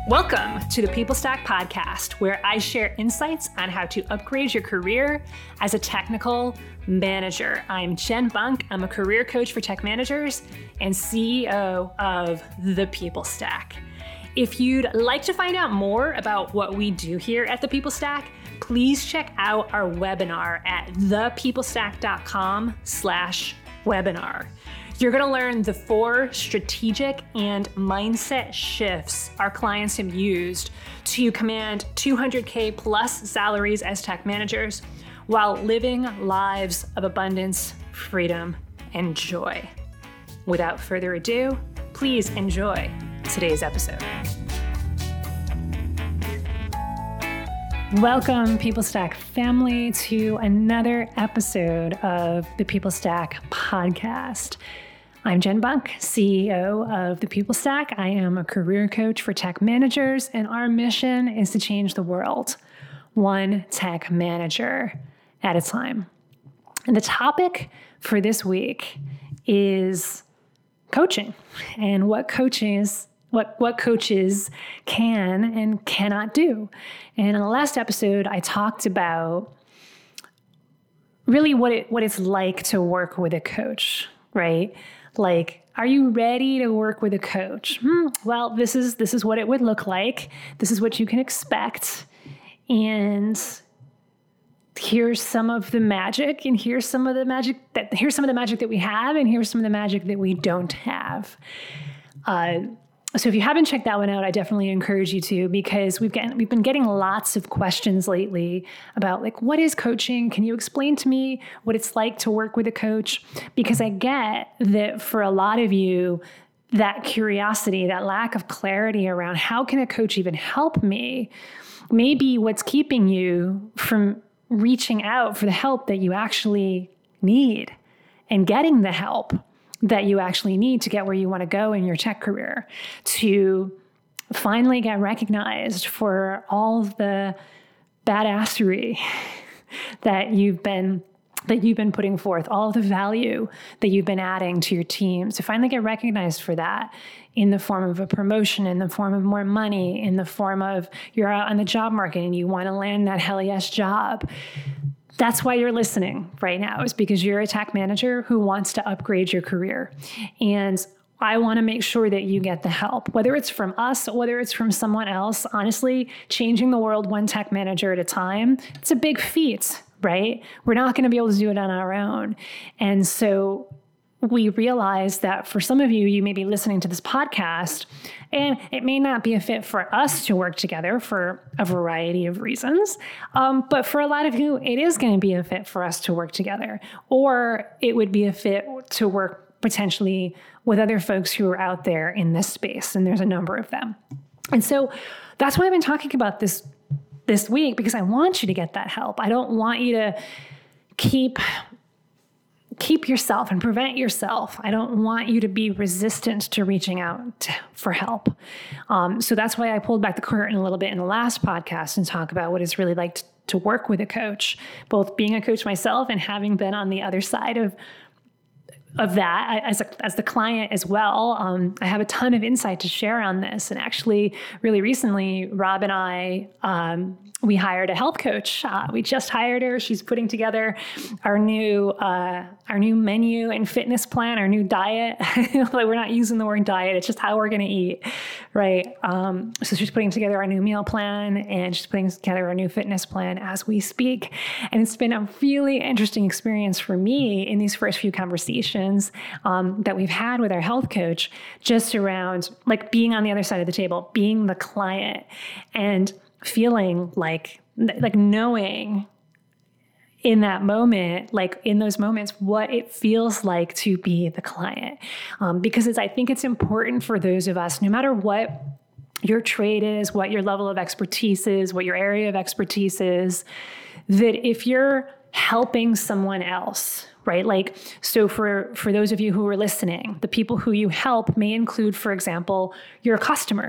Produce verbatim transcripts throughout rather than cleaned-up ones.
Welcome to the People Stack podcast, where I share insights on how to upgrade your career as a technical manager. I'm Jen Bunk. I'm a career coach for tech managers and C E O of the People Stack. If you'd like to find out more about what we do here at the People Stack, please check out our webinar at thepeoplestack.com slash webinar. You're going to learn the four strategic and mindset shifts our clients have used to command two hundred K plus salaries as tech managers while living lives of abundance, freedom, and joy. Without further ado, please enjoy today's episode. Welcome, People Stack family, to another episode of the People Stack podcast. I'm Jen Bunk, C E O of the People Stack. I am a career coach for tech managers, and our mission is to change the world, one tech manager at a time. And the topic for this week is coaching and what coaches, what, what coaches can and cannot do. And in the last episode, I talked about really what it what it's like to work with a coach, right? Like, are you ready to work with a coach? Hmm, well, this is this is what it would look like. This is what you can expect. And here's some of the magic, and here's some of the magic that here's some of the magic that we have, and here's some of the magic that we don't have. Uh, So if you haven't checked that one out, I definitely encourage you to, because we've gotten, we've been getting lots of questions lately about, like, what is coaching? Can you explain to me what it's like to work with a coach? Because I get that for a lot of you, that curiosity, that lack of clarity around how can a coach even help me, may be what's keeping you from reaching out for the help that you actually need and getting the help that you actually need to get where you want to go in your tech career, to finally get recognized for all the badassery that you've been that you've been putting forth, all of the value that you've been adding to your teams, to finally get recognized for that in the form of a promotion, in the form of more money, in the form of you're out on the job market and you want to land that hell yes job. That's why you're listening right now, is because you're a tech manager who wants to upgrade your career. And I want to make sure that you get the help, whether it's from us, whether it's from someone else. Honestly, changing the world one tech manager at a time, it's a big feat, right? We're not going to be able to do it on our own. And so we realize that for some of you, you may be listening to this podcast, and it may not be a fit for us to work together for a variety of reasons. Um, but for a lot of you, it is going to be a fit for us to work together, or it would be a fit to work potentially with other folks who are out there in this space. And there's a number of them. And so that's why I've been talking about this this week, because I want you to get that help. I don't want you to keep Keep yourself and prevent yourself. I don't want you to be resistant to reaching out to, for help. Um, so that's why I pulled back the curtain a little bit in the last podcast and talk about what it's really like to, to work with a coach, both being a coach myself and having been on the other side of of that as a, as the client as well. Um, I have a ton of insight to share on this. And actually, really recently, Rob and I, um, we hired a health coach. Uh, we just hired her. She's putting together our new uh, our new menu and fitness plan, our new diet. Like, we're not using the word diet. It's just how we're going to eat, right? Um, so she's putting together our new meal plan, and she's putting together our new fitness plan as we speak. And it's been a really interesting experience for me in these first few conversations um, that we've had with our health coach, just around, like, being on the other side of the table, being the client, and feeling like, like knowing in that moment, like in those moments, what it feels like to be the client. Um, because it's, I think it's important for those of us, no matter what your trade is, what your level of expertise is, what your area of expertise is, that if you're helping someone else, right? Like, so for, for those of you who are listening, the people who you help may include, for example, your customers,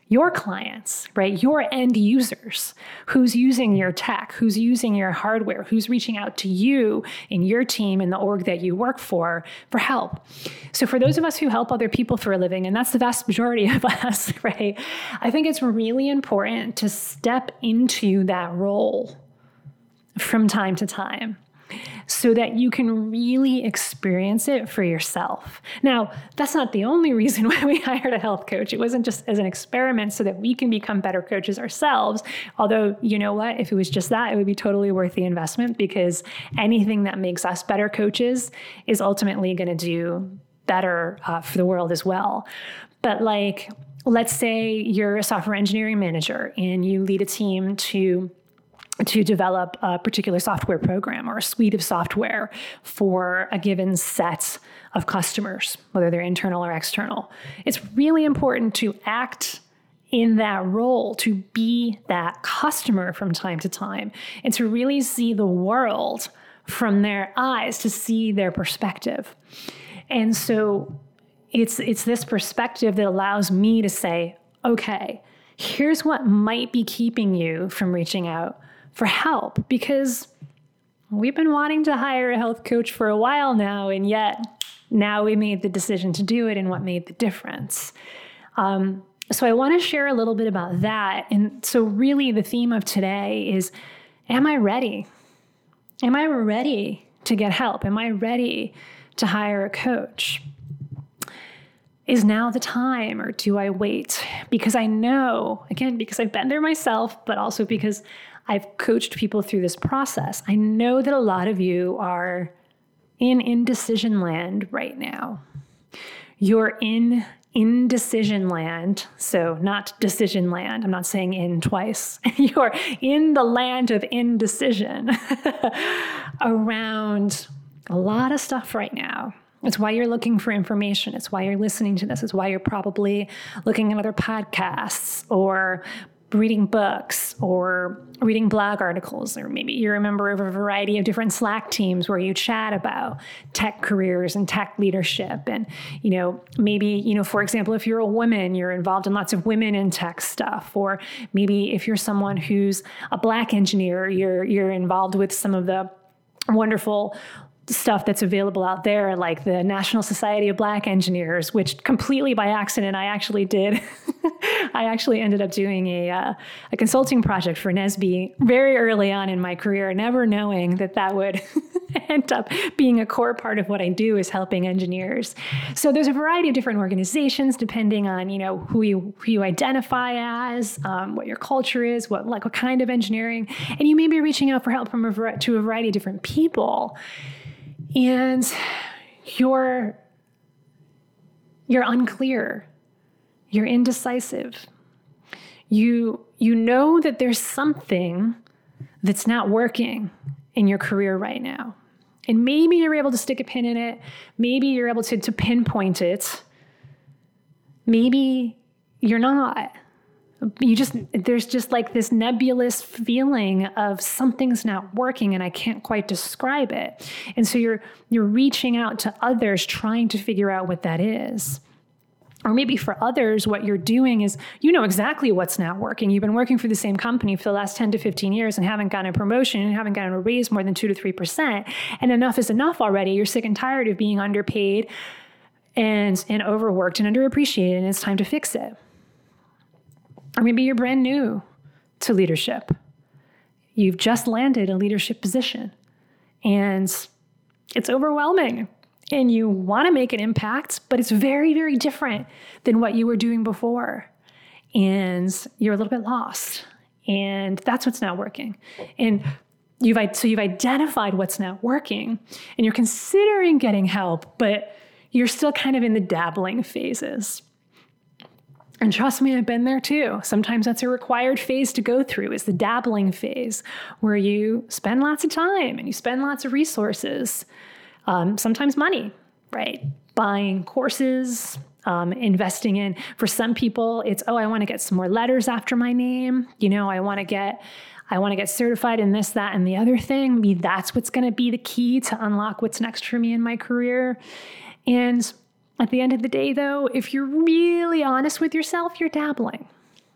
your clients, right? Your end users, who's using your tech, who's using your hardware, who's reaching out to you and your team and the org that you work for for help. So for those of us who help other people for a living, and that's the vast majority of us, right? I think it's really important to step into that role from time to time, so that you can really experience it for yourself. Now, that's not the only reason why we hired a health coach. It wasn't just as an experiment so that we can become better coaches ourselves. Although, you know what, if it was just that, it would be totally worth the investment, because anything that makes us better coaches is ultimately going to do better uh, for the world as well. But like, let's say you're a software engineering manager and you lead a team to to develop a particular software program or a suite of software for a given set of customers, whether they're internal or external. It's really important to act in that role, to be that customer from time to time, and to really see the world from their eyes, to see their perspective. And so it's it's this perspective that allows me to say, okay, here's what might be keeping you from reaching out for help, because we've been wanting to hire a health coach for a while now, and yet now we made the decision to do it, and what made the difference. Um, so I want to share a little bit about that. And so really the theme of today is, am I ready? Am I ready to get help? Am I ready to hire a coach? Is now the time, or do I wait? Because I know, again, because I've been there myself, but also because I've coached people through this process, I know that a lot of you are in indecision land right now. You're in indecision land, so not decision land. I'm not saying in twice. You're in the land of indecision around a lot of stuff right now. It's why you're looking for information. It's why you're listening to this. It's why you're probably looking at other podcasts or reading books or reading blog articles, or maybe you're a member of a variety of different Slack teams where you chat about tech careers and tech leadership. And, you know, maybe, you know, for example, if you're a woman, you're involved in lots of women in tech stuff. Or maybe if you're someone who's a Black engineer, you're you're involved with some of the wonderful stuff that's available out there, like the National Society of Black Engineers, which completely by accident, I actually did. I actually ended up doing a uh, a consulting project for N S B very early on in my career, never knowing that that would end up being a core part of what I do, is helping engineers. So there's a variety of different organizations, depending on, you know, who you who you identify as, um, what your culture is, what like what kind of engineering, and you may be reaching out for help from a to a variety of different people. And you're, you're unclear, you're indecisive. You, you know that there's something that's not working in your career right now. And maybe you're able to stick a pin in it. Maybe you're able to, to pinpoint it. Maybe you're not. You just, there's just like this nebulous feeling of something's not working and I can't quite describe it. And so you're, you're reaching out to others trying to figure out what that is. Or maybe for others, what you're doing is, you know exactly what's not working. You've been working for the same company for the last ten to fifteen years and haven't gotten a promotion and haven't gotten a raise more than two to three percent. And enough is enough already. You're sick and tired of being underpaid and, and overworked and underappreciated, and it's time to fix it. Or maybe you're brand new to leadership. You've just landed a leadership position and it's overwhelming and you want to make an impact, but it's very, very different than what you were doing before. And you're a little bit lost, and that's what's not working. And you've, so you've identified what's not working and you're considering getting help, but you're still kind of in the dabbling phases. And trust me, I've been there too. Sometimes that's a required phase to go through, is the dabbling phase, where you spend lots of time and you spend lots of resources, um, sometimes money, right? Buying courses, um, investing in, for some people, it's, oh, I want to get some more letters after my name. You know, I want to get, I want to get certified in this, that, and the other thing. Maybe that's what's going to be the key to unlock what's next for me in my career. And at the end of the day, though, if you're really honest with yourself, you're dabbling.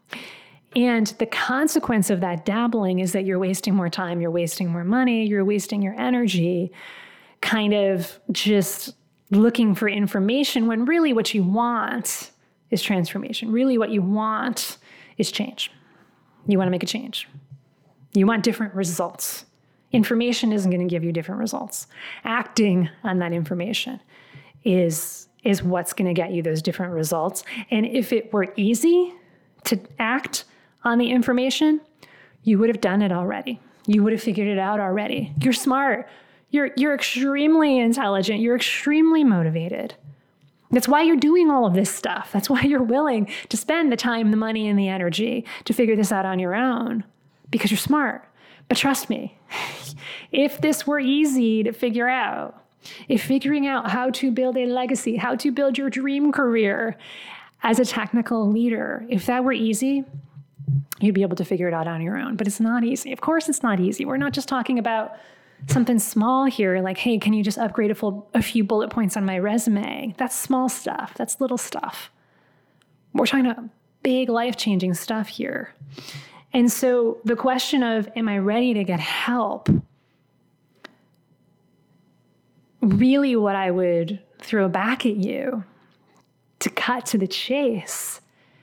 And the consequence of that dabbling is that you're wasting more time, you're wasting more money, you're wasting your energy, kind of just looking for information when really what you want is transformation. Really what you want is change. You want to make a change. You want different results. Information isn't going to give you different results. Acting on that information is, is what's going to get you those different results. And if it were easy to act on the information, you would have done it already. You would have figured it out already. You're smart. You're, you're extremely intelligent. You're extremely motivated. That's why you're doing all of this stuff. That's why you're willing to spend the time, the money, and the energy to figure this out on your own, because you're smart. But trust me, if this were easy to figure out, if figuring out how to build a legacy, how to build your dream career as a technical leader, if that were easy, you'd be able to figure it out on your own. But it's not easy. Of course it's not easy. We're not just talking about something small here, like, hey, can you just upgrade a, full, a few bullet points on my resume? That's small stuff. That's little stuff. We're talking about big life-changing stuff here. And so the question of, am I ready to get help? Really what I would throw back at you to cut to the chase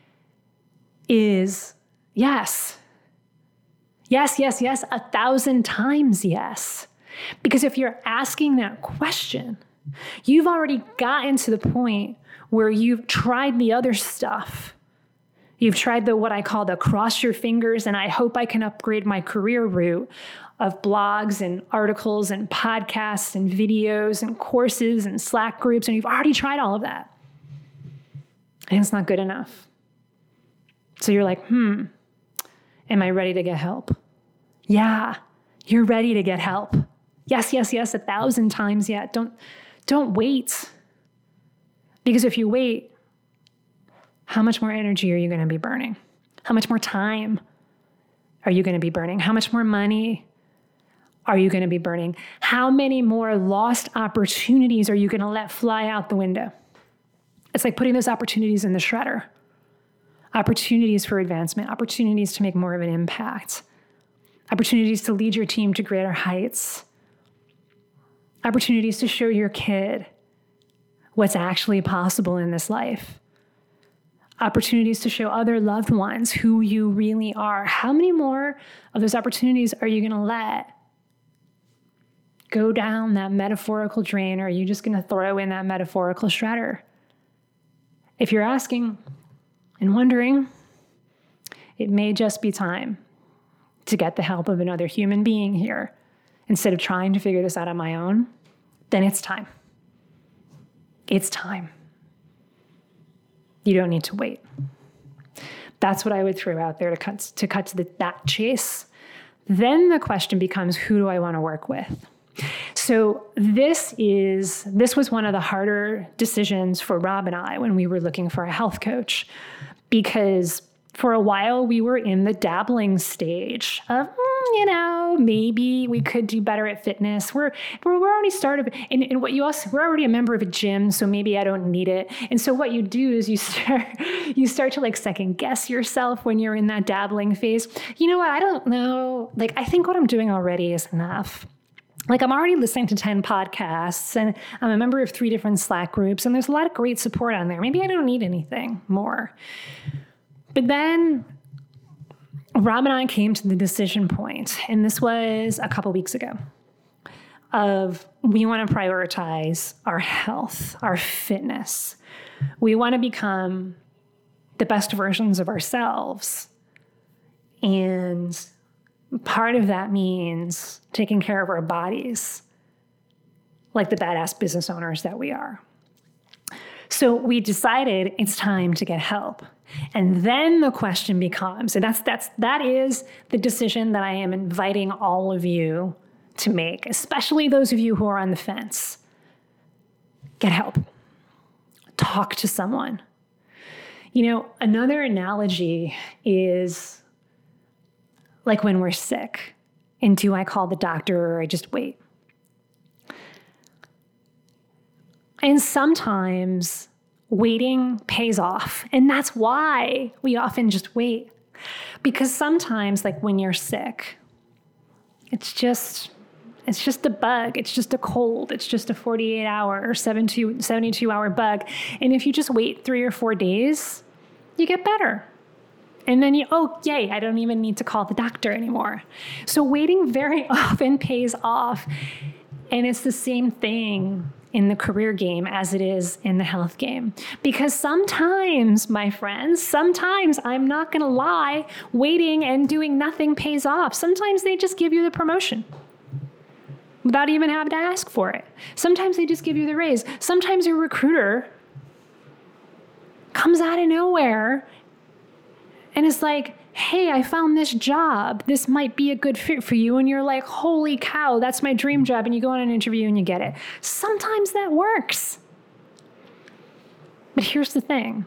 is yes. Yes, yes, yes, a thousand times yes. Because if you're asking that question, you've already gotten to the point where you've tried the other stuff. You've tried the what I call the cross your fingers and I hope I can upgrade my career route of blogs and articles and podcasts and videos and courses and Slack groups, and you've already tried all of that. And it's not good enough. So you're like, hmm, am I ready to get help? Yeah, you're ready to get help. Yes, yes, yes, a thousand times yet. Don't, don't wait. Because if you wait, how much more energy are you going to be burning? How much more time are you going to be burning? How much more money are you going to be burning? How many more lost opportunities are you going to let fly out the window? It's like putting those opportunities in the shredder. Opportunities for advancement, opportunities to make more of an impact, opportunities to lead your team to greater heights, opportunities to show your kid what's actually possible in this life, opportunities to show other loved ones who you really are. How many more of those opportunities are you going to let go down that metaphorical drain, or are you just going to throw in that metaphorical shredder? If you're asking and wondering, it may just be time to get the help of another human being here instead of trying to figure this out on my own. Then it's time. It's time. You don't need to wait. That's what I would throw out there to cut to cut to the, that chase. Then the question becomes, who do I want to work with? So this is this was one of the harder decisions for Rob and I when we were looking for a health coach, because for a while we were in the dabbling stage of, mm, you know, maybe we could do better at fitness. We're we're, we're already started, and, and what you also we're already a member of a gym, so maybe I don't need it. And so what you do is you start you start to like second guess yourself when you're in that dabbling phase. You know what? I don't know. Like, I think what I'm doing already is enough. Like, I'm already listening to ten podcasts and I'm a member of three different Slack groups, and there's a lot of great support on there. Maybe I don't need anything more. But then Rob and I came to the decision point, and this was a couple weeks ago, of we want to prioritize our health, our fitness. We want to become the best versions of ourselves. And part of that means taking care of our bodies like the badass business owners that we are. So we decided it's time to get help. And then the question becomes, and that's that's that is the decision that I am inviting all of you to make, especially those of you who are on the fence. Get help. Talk to someone. You know, another analogy is like when we're sick, and do I call the doctor or I just wait? And sometimes waiting pays off. And that's why we often just wait. Because sometimes, like when you're sick, it's just, it's just a bug. It's just a cold. It's just a forty-eight hour or seventy-two hour bug. And if you just wait three or four days, you get better. And then you, oh, yay, I don't even need to call the doctor anymore. So waiting very often pays off. And it's the same thing in the career game as it is in the health game. Because sometimes, my friends, sometimes, I'm not going to lie, waiting and doing nothing pays off. Sometimes they just give you the promotion without even having to ask for it. Sometimes they just give you the raise. Sometimes your recruiter comes out of nowhere and it's like, hey, I found this job. This might be a good fit for you. And you're like, holy cow, that's my dream job. And you go on an interview and you get it. Sometimes that works. But here's the thing.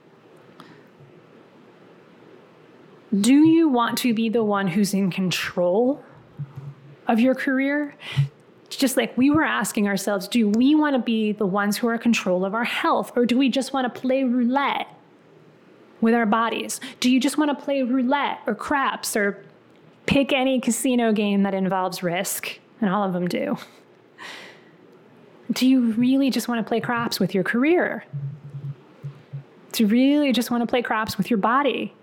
Do you want to be the one who's in control of your career? Just like we were asking ourselves, do we want to be the ones who are in control of our health? Or do we just want to play roulette with our bodies? Do you just want to play roulette or craps or pick any casino game that involves risk? And all of them do. Do you really just want to play craps with your career? Do you really just want to play craps with your body?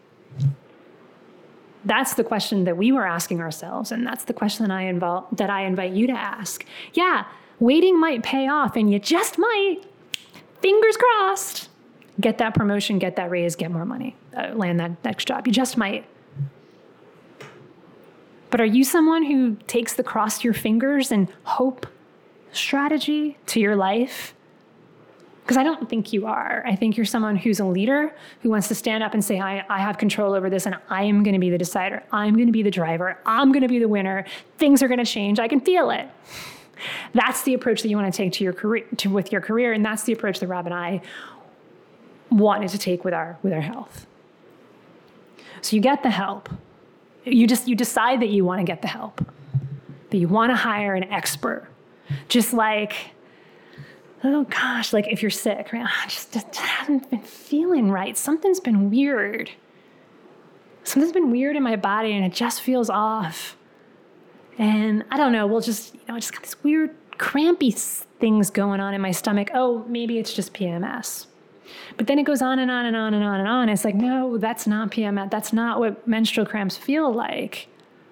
That's the question that we were asking ourselves, and that's the question that I, invol- that I invite you to ask. Yeah, waiting might pay off, and you just might, fingers crossed, get that promotion, get that raise, get more money, uh, land that next job. You just might. But are you someone who takes the cross your fingers and hope strategy to your life? Because I don't think you are. I think you're someone who's a leader who wants to stand up and say, I, I have control over this and I am going to be the decider. I'm going to be the driver. I'm going to be the winner. Things are going to change. I can feel it. That's the approach that you want to take to your career, to, with your career. And that's the approach that Rob and I wanted to take with our with our health. So you get the help. You just you decide that you want to get the help. That you want to hire an expert. Just like, oh gosh, like if you're sick, right? I just, just haven't been feeling right. Something's been weird. Something's been weird in my body and it just feels off. And I don't know, we'll just, you know, I just got this weird crampy things going on in my stomach. Oh, maybe it's just P M S. But then it goes on and on and on and on and on. It's like, no, that's not P M S. That's not what menstrual cramps feel like.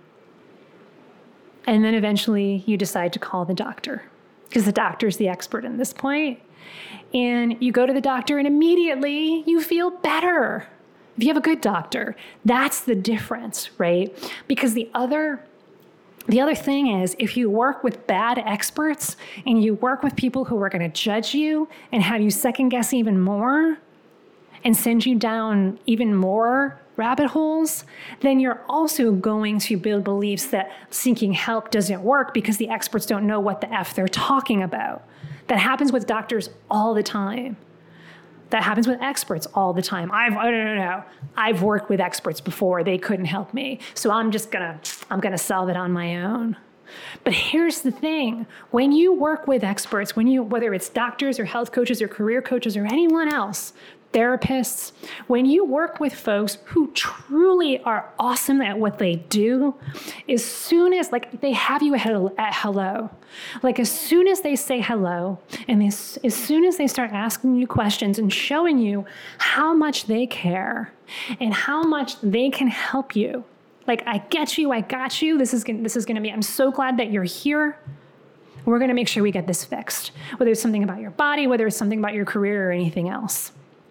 And then eventually you decide to call the doctor because the doctor's the expert in this point. And you go to the doctor and immediately you feel better. If you have a good doctor, that's the difference, right? Because the other The other thing is, if you work with bad experts and you work with people who are going to judge you and have you second guess even more and send you down even more rabbit holes, then you're also going to build beliefs that seeking help doesn't work because the experts don't know what the F they're talking about. That happens with doctors all the time. That happens with experts all the time. I've, I don't know. I've worked with experts before. They couldn't help me. So I'm just gonna, I'm gonna solve it on my own. But here's the thing. When you work with experts, when you, whether it's doctors or health coaches or career coaches or anyone else, therapists, when you work with folks who truly are awesome at what they do, as soon as, like, they have you at hello, like as soon as they say hello, and they, as soon as they start asking you questions and showing you how much they care and how much they can help you, like, I get you, I got you, this is gonna, this is gonna be, I'm so glad that you're here. We're gonna make sure we get this fixed, whether it's something about your body, whether it's something about your career or anything else.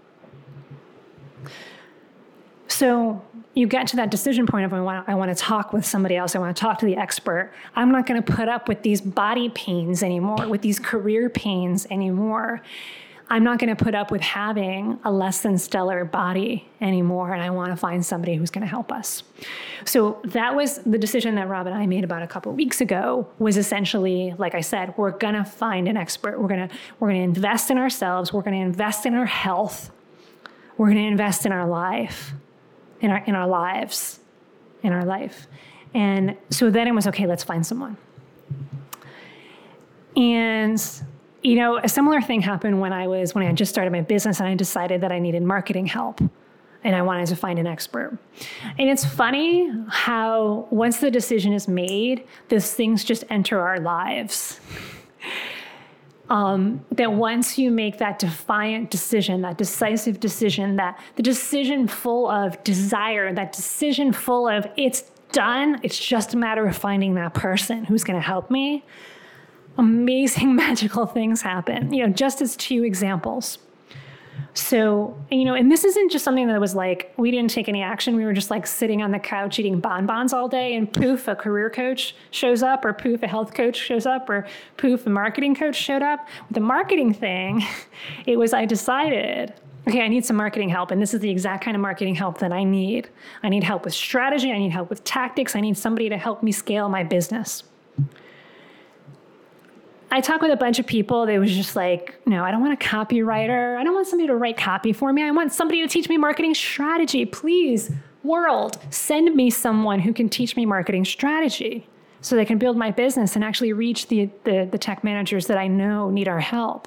So you get to that decision point of I want, I want to talk with somebody else. I want to talk to the expert. I'm not going to put up with these body pains anymore, with these career pains anymore. I'm not going to put up with having a less than stellar body anymore. And I want to find somebody who's going to help us. So that was the decision that Rob and I made about a couple of weeks ago, was essentially, like I said, we're going to find an expert. We're going to, we're going to invest in ourselves. We're going to invest in our health. We're going to invest in our life. in our in our lives, in our life. And so then it was, okay, let's find someone. And you know, a similar thing happened when I was, when I had just started my business and I decided that I needed marketing help and I wanted to find an expert. And it's funny how once the decision is made, those things just enter our lives. Um, that once you make that defiant decision, that decisive decision, that the decision full of desire, that decision full of it's done, it's just a matter of finding that person who's going to help me, amazing magical things happen. You know, just as two examples. So, you know, and this isn't just something that was like, we didn't take any action. We were just like sitting on the couch eating bonbons all day and poof, a career coach shows up, or poof, a health coach shows up, or poof, a marketing coach showed up. With the marketing thing, it was, I decided, okay, I need some marketing help. And this is the exact kind of marketing help that I need. I need help with strategy. I need help with tactics. I need somebody to help me scale my business. I talked with a bunch of people. They was just like, no, I don't want a copywriter. I don't want somebody to write copy for me. I want somebody to teach me marketing strategy. Please, world, send me someone who can teach me marketing strategy so they can build my business and actually reach the, the, the tech managers that I know need our help.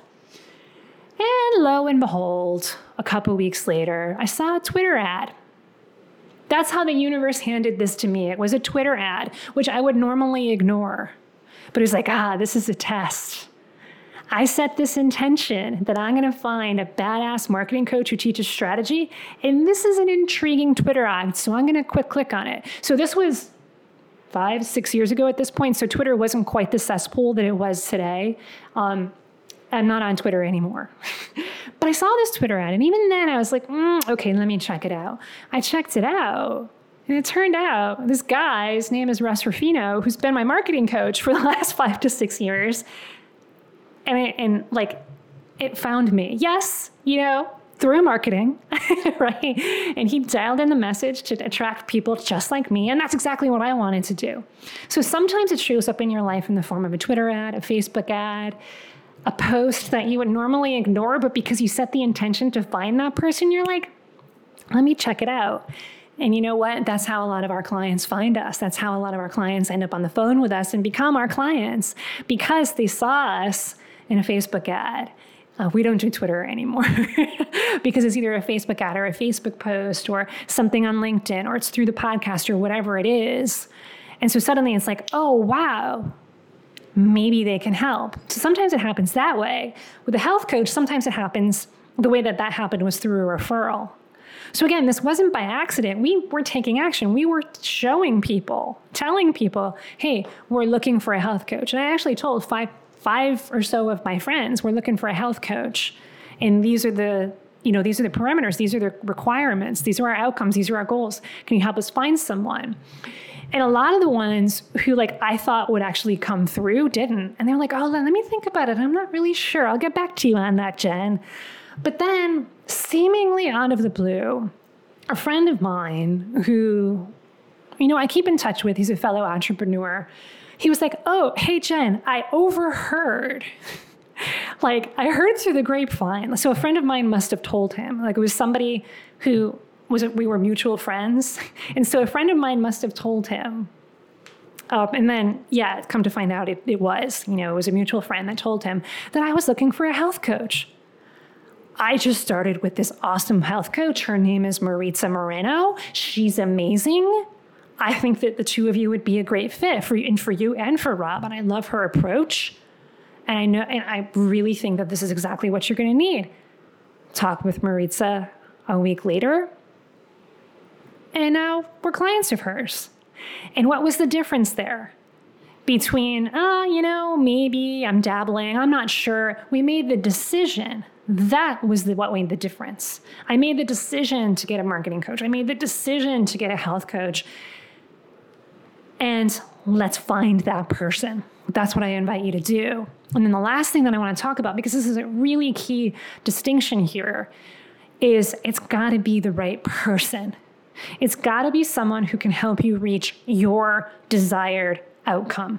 And lo and behold, a couple weeks later, I saw a Twitter ad. That's how the universe handed this to me. It was a Twitter ad, which I would normally ignore. But it was like, ah, this is a test. I set this intention that I'm going to find a badass marketing coach who teaches strategy. And this is an intriguing Twitter ad. So I'm going to quick click on it. So this was five, six years ago at this point. So Twitter wasn't quite the cesspool that it was today. Um, I'm not on Twitter anymore. But I saw this Twitter ad. And even then I was like, mm, okay, let me check it out. I checked it out. And it turned out this guy, his name is Russ Ruffino, who's been my marketing coach for the last five to six years. And, it, and like, it found me. Yes, you know, through marketing, right? And he dialed in the message to attract people just like me. And that's exactly what I wanted to do. So sometimes it shows up in your life in the form of a Twitter ad, a Facebook ad, a post that you would normally ignore, but because you set the intention to find that person, you're like, let me check it out. And you know what? That's how a lot of our clients find us. That's how a lot of our clients end up on the phone with us and become our clients because they saw us in a Facebook ad. Uh, we don't do Twitter anymore because it's either a Facebook ad or a Facebook post or something on LinkedIn, or it's through the podcast or whatever it is. And so suddenly it's like, oh, wow, maybe they can help. So sometimes it happens that way. With a health coach, sometimes it happens the way that that happened was through a referral. So again, this wasn't by accident. We were taking action. We were showing people, telling people, hey, we're looking for a health coach. And I actually told five, five or so of my friends, we're looking for a health coach. And these are the, you know, these are the parameters. These are the requirements. These are our outcomes. These are our goals. Can you help us find someone? And a lot of the ones who like I thought would actually come through didn't. And they're like, oh, let me think about it. I'm not really sure. I'll get back to you on that, Jen. But then, seemingly out of the blue, a friend of mine who, you know, I keep in touch with, he's a fellow entrepreneur. He was like, oh, hey, Jen, I overheard. Like, I heard through the grapevine. So a friend of mine must have told him. Like, it was somebody who was, we were mutual friends. And so a friend of mine must have told him. Um, and then, yeah, come to find out it, it was, you know, it was a mutual friend that told him that I was looking for a health coach. I just started with this awesome health coach. Her name is Maritza Moreno. She's amazing. I think that the two of you would be a great fit for you and for you and for Rob. And I love her approach. And I know, and I really think that this is exactly what you're going to need. Talk with Maritza a week later. And now we're clients of hers. And what was the difference there? Between, ah, uh, you know, maybe I'm dabbling, I'm not sure. We made the decision. That was the, what made the difference. I made the decision to get a marketing coach. I made the decision to get a health coach. And let's find that person. That's what I invite you to do. And then the last thing that I want to talk about, because this is a really key distinction here, is it's got to be the right person. It's got to be someone who can help you reach your desired outcome.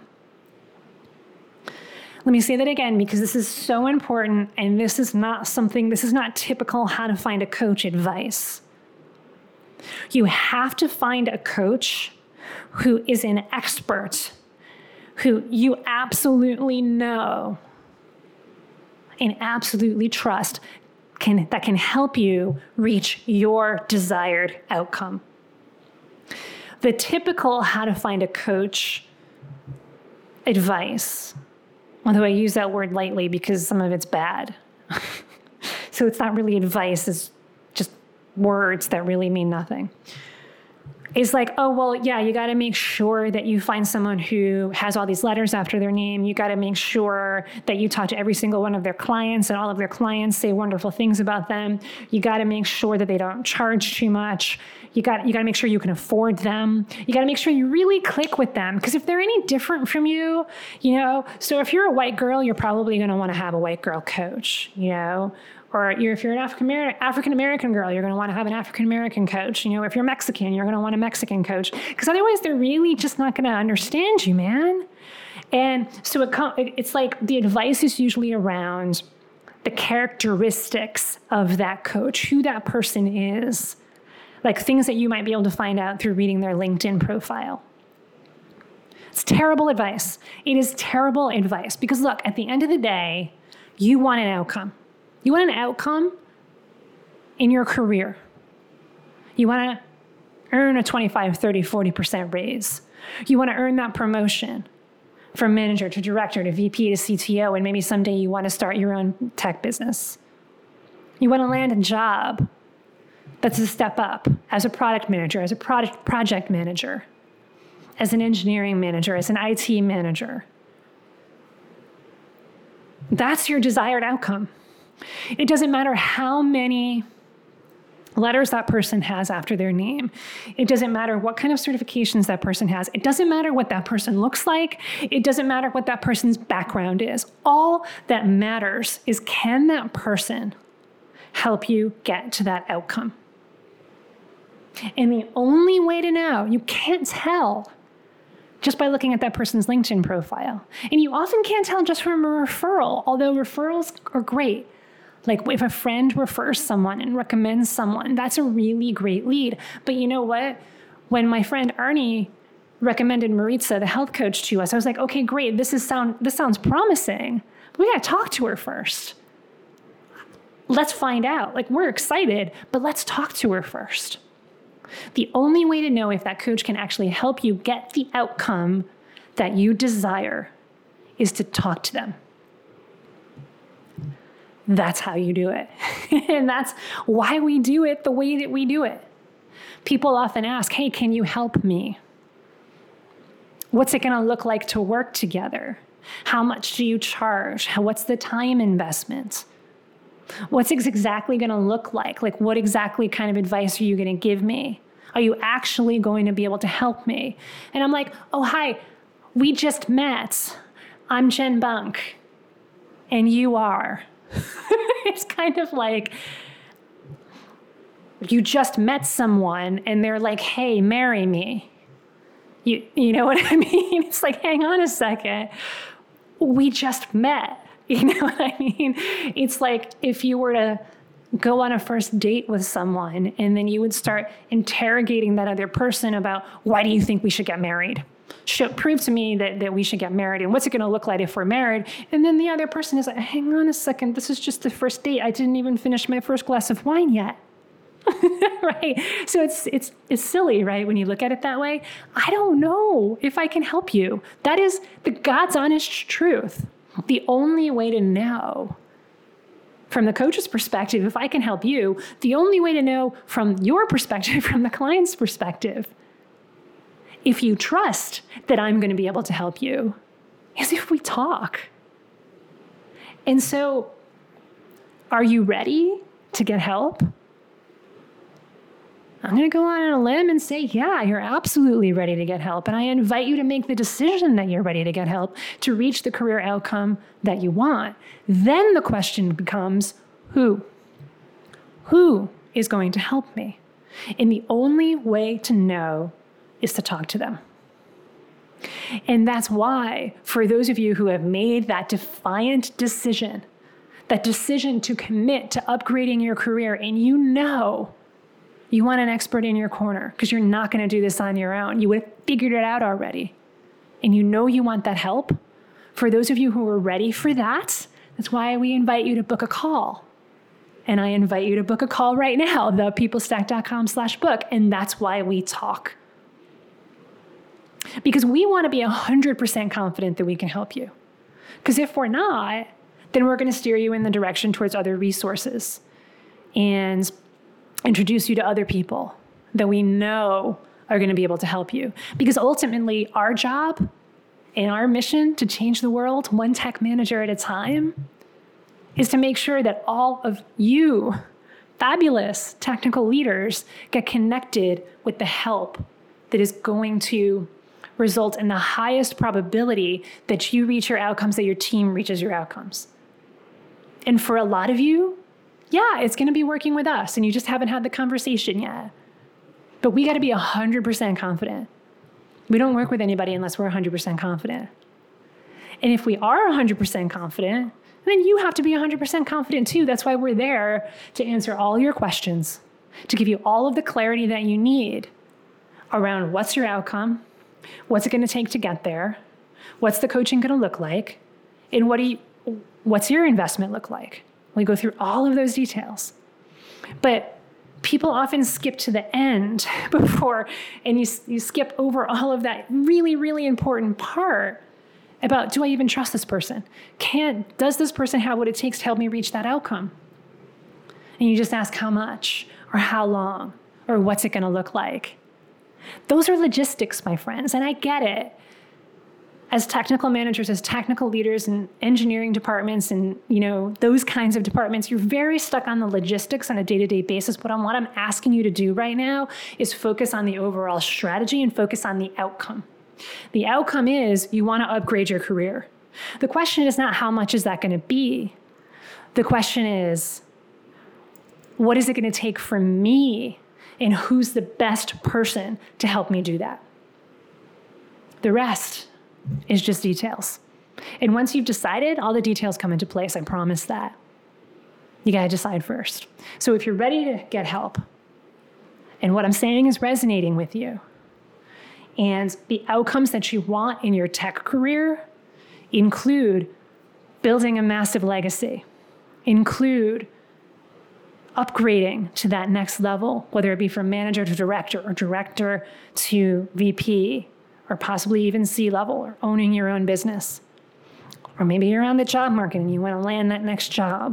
Let me say that again, because this is so important, and this is not something, this is not typical how to find a coach advice. You have to find a coach who is an expert, who you absolutely know and absolutely trust can, that can help you reach your desired outcome. The typical how to find a coach advice, although I use that word lightly because some of it's bad. So it's not really advice, it's just words that really mean nothing. It's like, oh, well, yeah, you got to make sure that you find someone who has all these letters after their name. You got to make sure that you talk to every single one of their clients and all of their clients say wonderful things about them. You got to make sure that they don't charge too much. You got you got to make sure you can afford them. You got to make sure you really click with them, because if they're any different from you, you know, so if you're a white girl, you're probably going to want to have a white girl coach, you know. Or you're, if you're an African African American girl, you're going to want to have an African American coach. You know, if you're Mexican, you're going to want a Mexican coach, because otherwise they're really just not going to understand you, man. And so it, it's like the advice is usually around the characteristics of that coach, who that person is, like things that you might be able to find out through reading their LinkedIn profile. It's terrible advice. It is terrible advice because, look, at the end of the day, you want an outcome. You want an outcome in your career. You want to earn a twenty-five, thirty, forty percent raise. You want to earn that promotion from manager to director to V P to C T O, and maybe someday you want to start your own tech business. You want to land a job that's a step up as a product manager, as a product project manager, as an engineering manager, as an I T manager. That's your desired outcome. It doesn't matter how many letters that person has after their name. It doesn't matter what kind of certifications that person has. It doesn't matter what that person looks like. It doesn't matter what that person's background is. All that matters is, can that person help you get to that outcome? And the only way to know, you can't tell just by looking at that person's LinkedIn profile. And you often can't tell just from a referral, although referrals are great. Like if a friend refers someone and recommends someone, that's a really great lead. But you know what? When my friend Arnie recommended Maritza, the health coach, to us, I was like, okay, great. This is sound. This sounds promising. But we got to talk to her first. Let's find out. Like, we're excited, but let's talk to her first. The only way to know if that coach can actually help you get the outcome that you desire is to talk to them. That's how you do it. And that's why we do it the way that we do it. People often ask, hey, can you help me? What's it going to look like to work together? How much do you charge? What's the time investment? What's it exactly going to look like? Like, what exactly kind of advice are you going to give me? Are you actually going to be able to help me? And I'm like, oh, hi, we just met. I'm Jen Bunk, and you are. It's kind of like you just met someone and they're like, hey, marry me. You, you know what I mean? It's like, hang on a second. We just met. You know what I mean? It's like if you were to go on a first date with someone and then you would start interrogating that other person about, why do you think we should get married? Show, prove to me that, that we should get married, and what's it going to look like if we're married? And then the other person is like, hang on a second, this is just the first date. I didn't even finish my first glass of wine yet. Right? So it's it's it's silly, right? When you look at it that way. I don't know if I can help you. That is the God's honest truth. The only way to know from the coach's perspective, if I can help you, the only way to know from your perspective, from the client's perspective, if you trust that I'm going to be able to help you, is if we talk. And so, are you ready to get help? I'm going to go on a limb and say, yeah, you're absolutely ready to get help. And I invite you to make the decision that you're ready to get help to reach the career outcome that you want. Then the question becomes, who? Who is going to help me? And the only way to know is to talk to them. And that's why, for those of you who have made that defiant decision, that decision to commit to upgrading your career, and you know you want an expert in your corner because you're not going to do this on your own. You would have figured it out already. And you know you want that help. For those of you who are ready for that, That's why we invite you to book a call. And I invite you to book a call right now, the people stack dot com slash book. And that's why we talk. Because we want to be one hundred percent confident that we can help you. Because if we're not, then we're going to steer you in the direction towards other resources and introduce you to other people that we know are going to be able to help you. Because ultimately, our job and our mission to change the world one tech manager at a time is to make sure that all of you, fabulous technical leaders, get connected with the help that is going to result in the highest probability that you reach your outcomes, that your team reaches your outcomes. And for a lot of you, yeah, it's going to be working with us, and you just haven't had the conversation yet. But we got to be one hundred percent confident. We don't work with anybody unless we're one hundred percent confident. And if we are one hundred percent confident, then you have to be one hundred percent confident too. That's why we're there, to answer all your questions, to give you all of the clarity that you need around what's your outcome, what's it going to take to get there, what's the coaching going to look like, and what do you, what's your investment look like. We go through all of those details. But people often skip to the end before, and you, you skip over all of that really, really important part about, do I even trust this person? Can, does this person have what it takes to help me reach that outcome? And you just ask how much, or how long, or what's it going to look like? Those are logistics, my friends, and I get it. As technical managers, as technical leaders in engineering departments and, you know, those kinds of departments, you're very stuck on the logistics on a day-to-day basis. But what I'm asking you to do right now is focus on the overall strategy and focus on the outcome. The outcome is you want to upgrade your career. The question is not how much is that going to be. The question is, what is it going to take from me, and who's the best person to help me do that? The rest is just details. And once you've decided, all the details come into place. I promise that. You got to decide first. So if you're ready to get help, and what I'm saying is resonating with you, and the outcomes that you want in your tech career include building a massive legacy, include upgrading to that next level, whether it be from manager to director, or director to V P, or possibly even C-level, or owning your own business. Or maybe you're on the job market and you want to land that next job.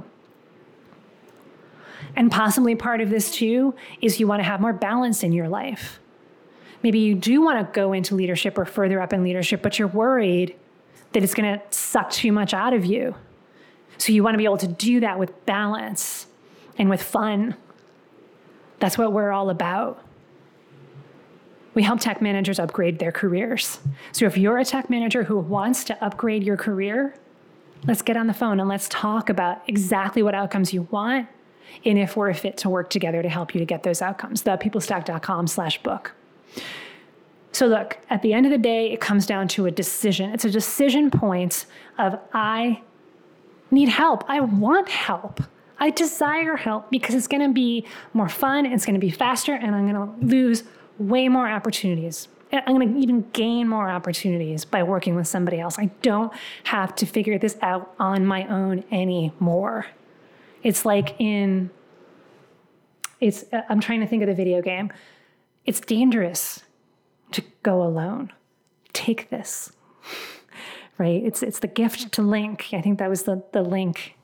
And possibly part of this too is you want to have more balance in your life. Maybe you do want to go into leadership or further up in leadership, but you're worried that it's going to suck too much out of you. So you want to be able to do that with balance and with fun. That's what we're all about. We help tech managers upgrade their careers. So if you're a tech manager who wants to upgrade your career, let's get on the phone and let's talk about exactly what outcomes you want and if we're a fit to work together to help you to get those outcomes. the people stack dot com slash book. So look, at the end of the day, it comes down to a decision. It's a decision point of, I need help. I want help. I desire help because it's going to be more fun, it's going to be faster, and I'm going to lose way more opportunities. I'm going to even gain more opportunities by working with somebody else. I don't have to figure this out on my own anymore. It's like in, it's, I'm trying to think of the video game. It's dangerous to go alone. Take this, right? It's it's the gift to Link. I think that was the, the Link.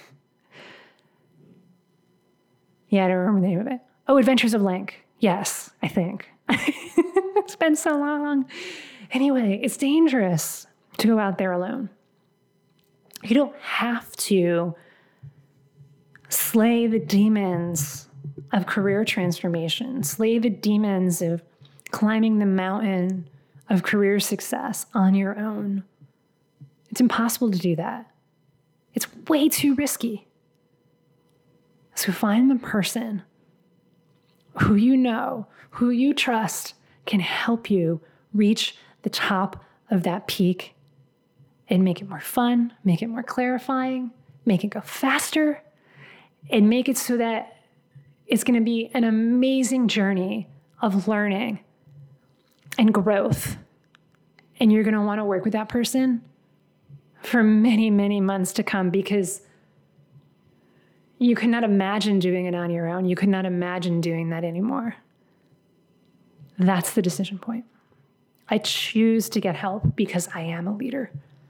Yeah, I don't remember the name of it. Oh, Adventures of Link. Yes, I think. It's been so long. Anyway, it's dangerous to go out there alone. You don't have to slay the demons of career transformation, slay the demons of climbing the mountain of career success on your own. It's impossible to do that. It's way too risky. So find the person who you know, who you trust, can help you reach the top of that peak and make it more fun, make it more clarifying, make it go faster, and make it so that it's going to be an amazing journey of learning and growth. And you're going to want to work with that person for many, many months to come, because you could not imagine doing it on your own. You could not imagine doing that anymore. That's the decision point. I choose to get help because I am a leader.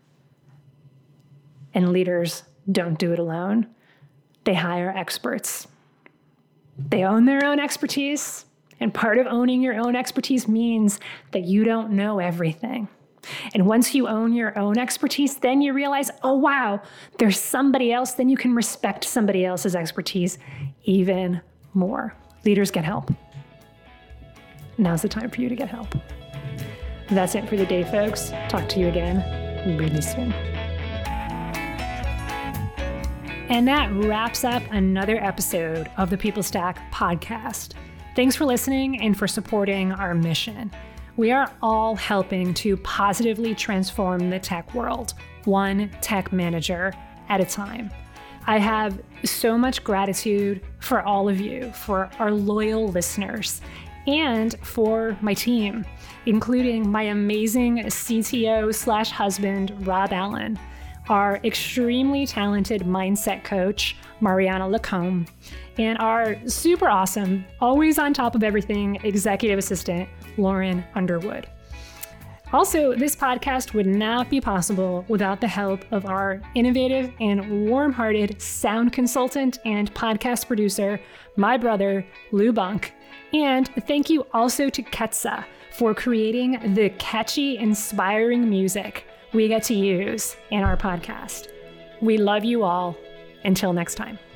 And leaders don't do it alone. They hire experts. They own their own expertise. And part of owning your own expertise means that you don't know everything. And once you own your own expertise, then you realize, oh, wow, there's somebody else. Then you can respect somebody else's expertise even more. Leaders get help. Now's the time for you to get help. That's it for the day, folks. Talk to you again really soon. And that wraps up another episode of the People Stack podcast. Thanks for listening and for supporting our mission. We are all helping to positively transform the tech world, one tech manager at a time. I have so much gratitude for all of you, for our loyal listeners, and for my team, including my amazing C T O slash husband, Rob Allen, our extremely talented mindset coach, Mariana Lacombe, and our super awesome, always on top of everything, executive assistant, Lauren Underwood. Also, this podcast would not be possible without the help of our innovative and warm-hearted sound consultant and podcast producer, my brother, Lou Bunk. And thank you also to Ketsa for creating the catchy, inspiring music we get to use in our podcast. We love you all. Until next time.